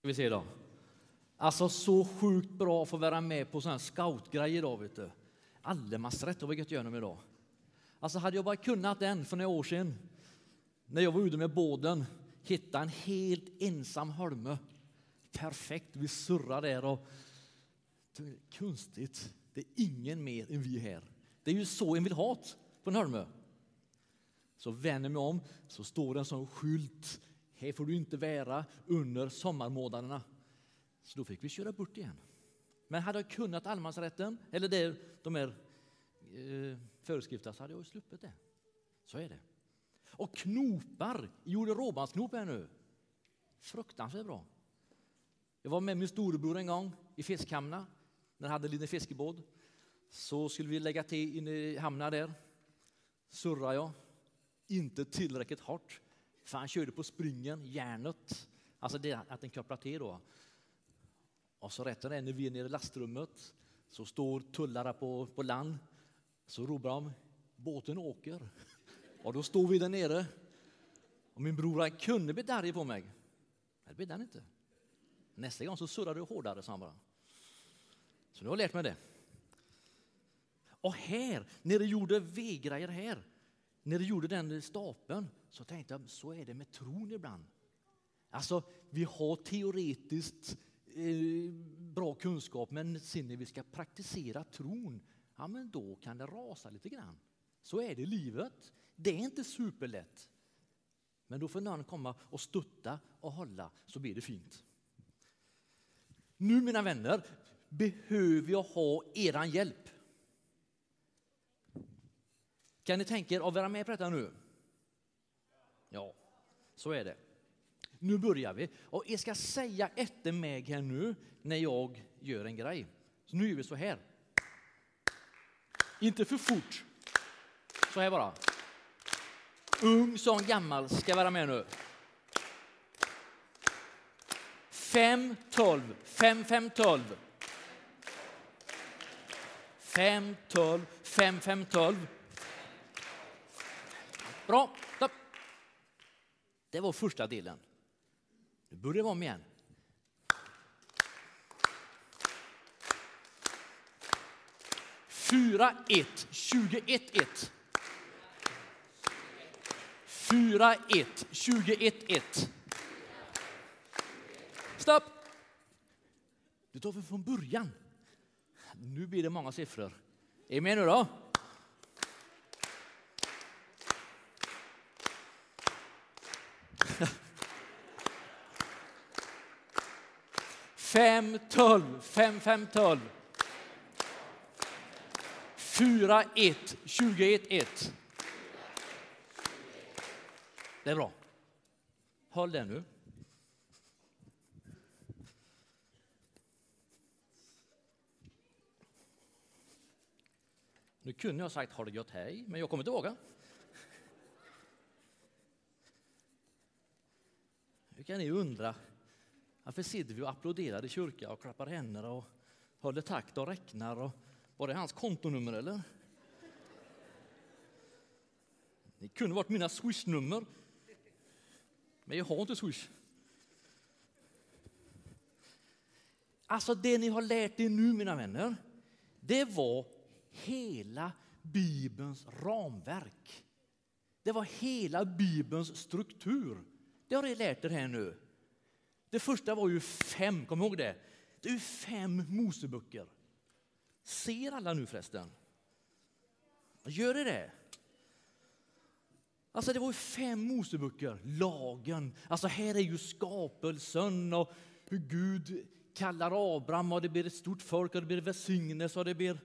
Ska vi se då. Alltså så sjukt bra att få vara med på sån här scoutgrej idag, vet du. Allemansrätt, vilket gör de idag. Alltså hade jag bara kunnat den för några år sedan, när jag var ute med båden, hitta en helt ensam holme. Perfekt, vi surrar där och kunstigt. Det är ingen mer än vi här. Det är ju så en vill ha på en holme. Så vänder mig om, så står det en sån skylt. Här får du inte vara under sommarmånaderna. Så då fick vi köra bort igen. Men hade jag kunnat allemansrätten, eller de här föreskrifterna, så hade jag ju sluppit det. Så är det. Och knopar, gjorde råbandsknop här nu. Fruktansvärt bra. Jag var med min storebror en gång i Fiskhamna, när han hade en liten fiskebåd. Så skulle vi lägga till in i hamnar där. Surrar jag. Inte tillräckligt hårt. För han körde på springen, järnet. Alltså det att den kopplar till då. Och så rätt när vi är nere i lastrummet, så står tullare på land. Så ropar de, båten åker. Och då står vi där nere. Och min bror, han kunde bli arg på mig. Men det blir han inte. Nästa gång så surrar du hårdare, sa han bara. Så nu har jag lärt mig det. Och här, när det gjorde väggrejer här, när det gjorde den stapeln, så tänkte jag, så är det med tron ibland. Alltså, vi har teoretiskt bra kunskap, men sen när vi ska praktisera tron, ja men då kan det rasa lite grann. Så är det i livet. Det är inte superlätt. Men då får någon komma och stötta och hålla, så blir det fint. Nu, mina vänner, behöver jag ha eran hjälp. Kan ni tänka er att vara med på detta nu? Ja, så är det. Nu börjar vi. Och jag ska säga efter mig här nu när jag gör en grej. Så nu gör vi så här. Inte för fort. Så här bara. Ung som gammal ska vara med nu. 5, 12. 5, 5, 12. 5, 12. 5, 5, 12. Bra. Stopp. Det var första delen. Nu börjar vi om igen. Fyra, 1, 21, 1. 4, 1, 21, 1. Stopp. Du tar vi från början. Nu blir det många siffror. Är med nu då? Fem, 12, 5, 5, 12. 4, 1, 21, 1. Det är bra. Håll den nu. Nu kunde jag ha sagt har det gott hej, men jag kommer inte våga. Nu kan ni undra, varför sitter vi och applåderar i kyrkan och klappar händerna och håller takt och räknar? Och var det hans kontonummer eller? Det kunde varit mina Swish-nummer, men jag har inte Swish. Alltså det ni har lärt er nu, mina vänner, det var hela Bibelns ramverk. Det var hela Bibelns struktur. Det har ni lärt er här nu. Det första var ju 5, kom ihåg det. Det är ju 5 Moseböcker. Ser alla nu förresten? Gör det? Alltså det var ju 5 Moseböcker, lagen. Alltså här är ju skapelsen och hur Gud kallar Abraham och det blir ett stort folk och det blir välsignelse och det blir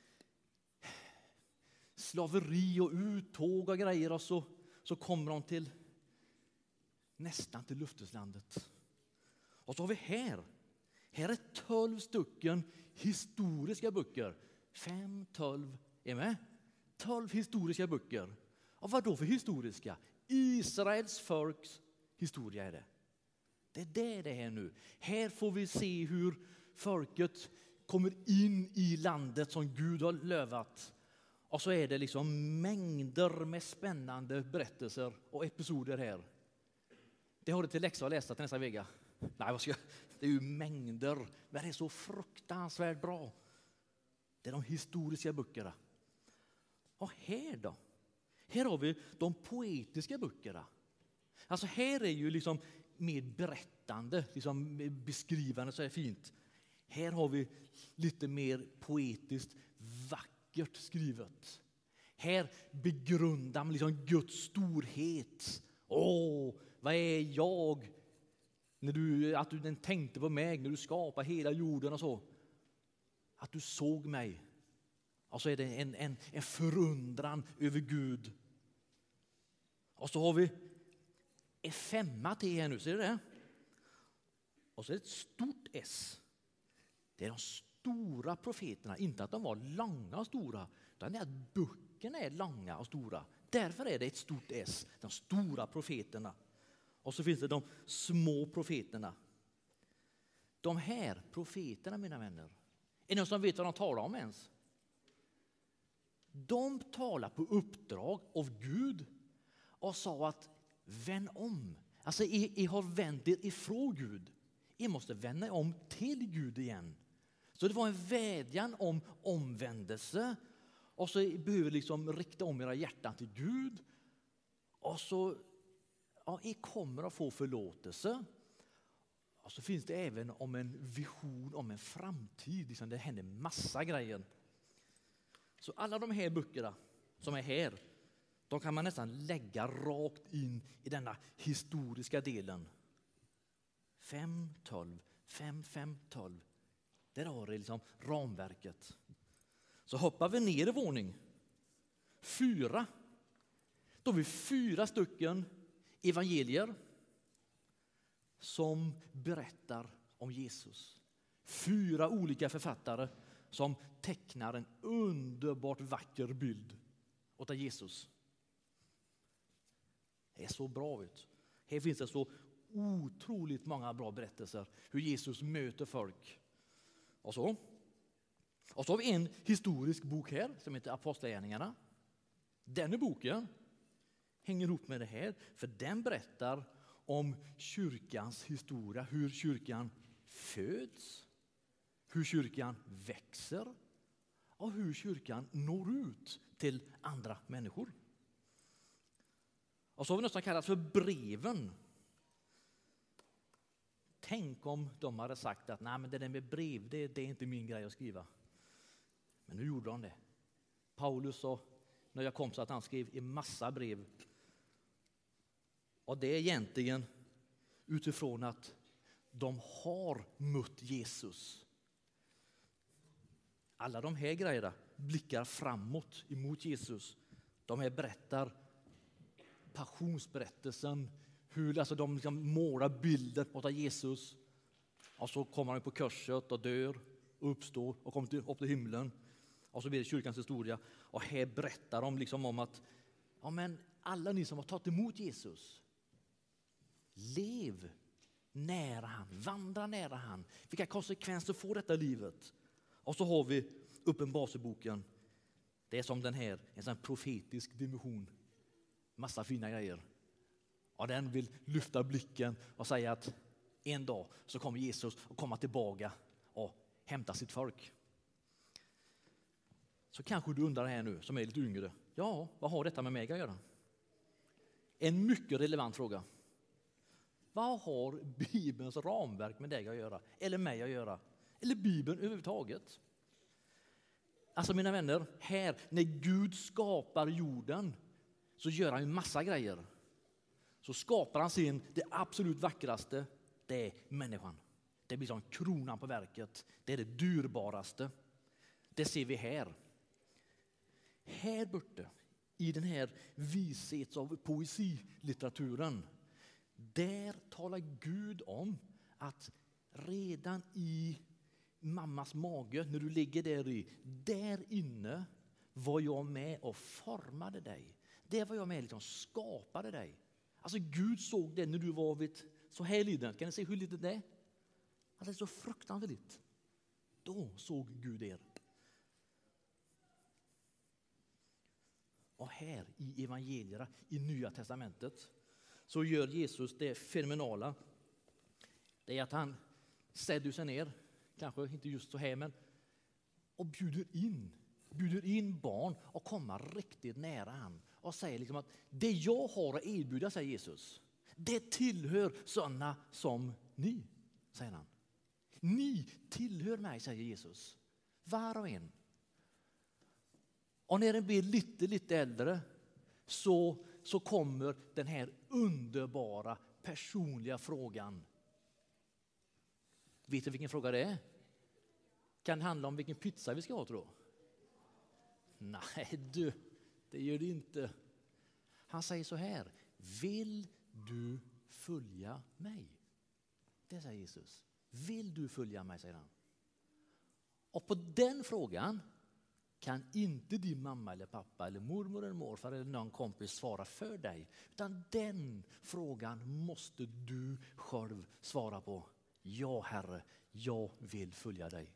slaveri och uttåg och grejer och så kommer de till nästan till löfteslandet. Och så har vi här är 12 stycken historiska böcker. 5, 12, är med? 12 historiska böcker. Och vad då för historiska? Israels folks historia är det. Det är det här nu. Här får vi se hur folket kommer in i landet som Gud har lovat. Och så är det liksom mängder med spännande berättelser och episoder här. Det har du till läxa att läsa till nästa vecka. Nej, det är ju mängder, men det är så fruktansvärt bra. Det är de historiska böckerna. Och här då? Här har vi de poetiska böckerna. Alltså här är ju liksom mer berättande, liksom beskrivande, så är det fint. Här har vi lite mer poetiskt, vackert skrivet. Här begrundar man liksom Guds storhet. Vad är jag? Att du tänkte på mig när du skapade hela jorden och så. Att du såg mig. Och så är det en förundran över Gud. Och så har vi en 5 till här nu, ser du det? Och så är det ett stort S. Det är de stora profeterna, inte att de var långa och stora, utan det är att böckerna är långa och stora. Därför är det ett stort S, de stora profeterna. Och så finns det de små profeterna. De här profeterna, mina vänner, är det någon som vet vad de talar om ens? De talar på uppdrag av Gud och sa att vänd om. Alltså, I har vänt er ifrån Gud. I måste vända om till Gud igen. Så det var en vädjan om omvändelse. Och så behöver liksom rikta om era hjärtan till Gud. Och så ni kommer att få förlåtelse. Och så finns det även om en vision om en framtid. Liksom det händer massa grejer. Så alla de här böckerna som är här, de kan man nästan lägga rakt in i denna historiska delen. 5:12, 5:12. Där har det liksom ramverket. Så hoppar vi ner i våning. 4. Då har vi 4 stycken evangelier som berättar om Jesus. 4 olika författare som tecknar en underbart vacker bild av Jesus. Det är så bra ut. Här finns det så otroligt många bra berättelser hur Jesus möter folk. Och så har vi en historisk bok här som heter Apostlagärningarna. Den boken hänger ihop med det här, för den berättar om kyrkans historia, hur kyrkan föds, hur kyrkan växer och hur kyrkan når ut till andra människor. Och så har vi något som kallas för breven. Tänk om de hade sagt att nej, men det där med brev, det är inte min grej att skriva. Men nu gjorde de det. Paulus sa, när jag kom, så att han skrev en massa brev. Och det är egentligen utifrån att de har mött Jesus. Alla de här grejerna blickar framåt emot Jesus. De här berättar passionsberättelsen, hur alltså de liksom målar bilder av Jesus. Och så kommer han på korset och dör och uppstår och kommer upp till himlen. Och så blir det kyrkans historia. Och här berättar de liksom om att men alla ni som har tagit emot Jesus, lev nära han, vandra nära han. Vilka konsekvenser får detta livet? Och så har vi Uppenbarelseboken. Det är som den här, en sån profetisk dimension. Massa fina grejer. Och den vill lyfta blicken och säga att en dag så kommer Jesus att komma tillbaka och hämta sitt folk. Så kanske du undrar här nu, som är lite yngre. Ja, vad har detta med mig att göra? En mycket relevant fråga. Vad har Bibelns ramverk med dig att göra? Eller mig att göra? Eller Bibeln överhuvudtaget? Alltså mina vänner, här när Gud skapar jorden så gör han en massa grejer. Så skapar han sin, det absolut vackraste, det är människan. Det blir som kronan på verket. Det är det dyrbaraste. Det ser vi här. Här borta, i den här vishets- och poesilitteraturen, där talar Gud om att redan i mammas mage, när du ligger där inne var jag med och formade dig. Där var jag med och liksom skapade dig. Alltså Gud såg det när du var vid så här liten. Kan ni se hur litet det är? Alltså det är så fruktansvärt litet. Då såg Gud er. Och här i evangelierna, i Nya testamentet, så gör Jesus det fenomenala. Det är att han sätter sig ner, kanske inte just så här, men och bjuder in barn och komma riktigt nära han och säger liksom att det jag har att erbjuda, säger Jesus, det tillhör sådana som ni, säger han. Ni tillhör mig, säger Jesus. Var och en. Och när den blir lite äldre så kommer den här underbara personliga frågan. Vet du vilken fråga det är? Kan det handla om vilken pizza vi ska ha, tror du? Nej du, det gör det inte. Han säger så här: vill du följa mig? Det säger Jesus. Vill du följa mig, säger han. Och på den frågan kan inte din mamma eller pappa eller mormor eller morfar eller någon kompis svara för dig. Utan den frågan måste du själv svara på. Ja, Herre, jag vill följa dig.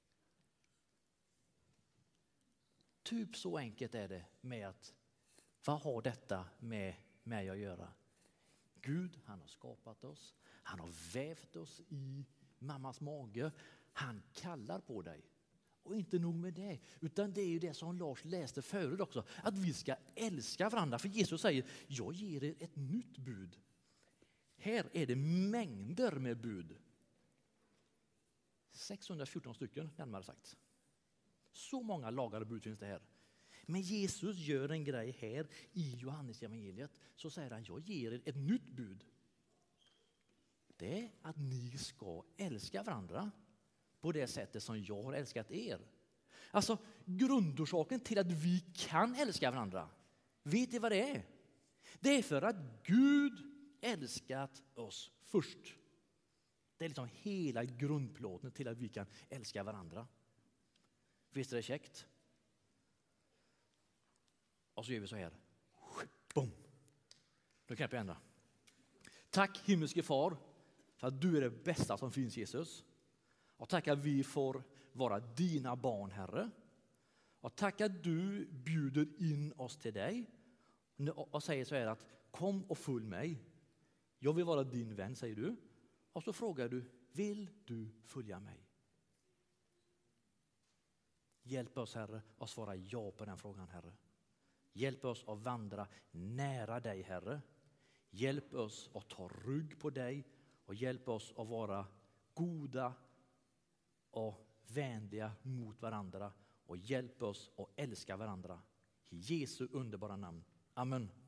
Typ så enkelt är det med att vad har detta med mig att göra? Gud, han har skapat oss. Han har vävt oss i mammas mage. Han kallar på dig. Och inte nog med det, utan det är ju det som Lars läste förut också. Att vi ska älska varandra. För Jesus säger, jag ger er ett nytt bud. Här är det mängder med bud. 614 stycken, närmare sagt. Så många lagar och bud finns det här. Men Jesus gör en grej här i Johannes evangeliet. Så säger han, jag ger er ett nytt bud. Det är att ni ska älska varandra på det sättet som jag har älskat er. Alltså grundorsaken till att vi kan älska varandra, vet ni vad det är? Det är för att Gud älskat oss först. Det är liksom hela grundplåten till att vi kan älska varandra. Visst är det käckt? Och så gör vi så här. Boom! Då knäpper jag ändra. Tack himmelske far för att du är det bästa som finns, Jesus. Och tack att vi får vara dina barn, Herre. Och tack att du bjuder in oss till dig. Och säger så här att kom och följ mig. Jag vill vara din vän, säger du. Och så frågar du, vill du följa mig? Hjälp oss, Herre, att svara ja på den frågan, Herre. Hjälp oss att vandra nära dig, Herre. Hjälp oss att ta rygg på dig. Och hjälp oss att vara goda och vänliga mot varandra. Och hjälp oss att älska varandra. I Jesu underbara namn. Amen.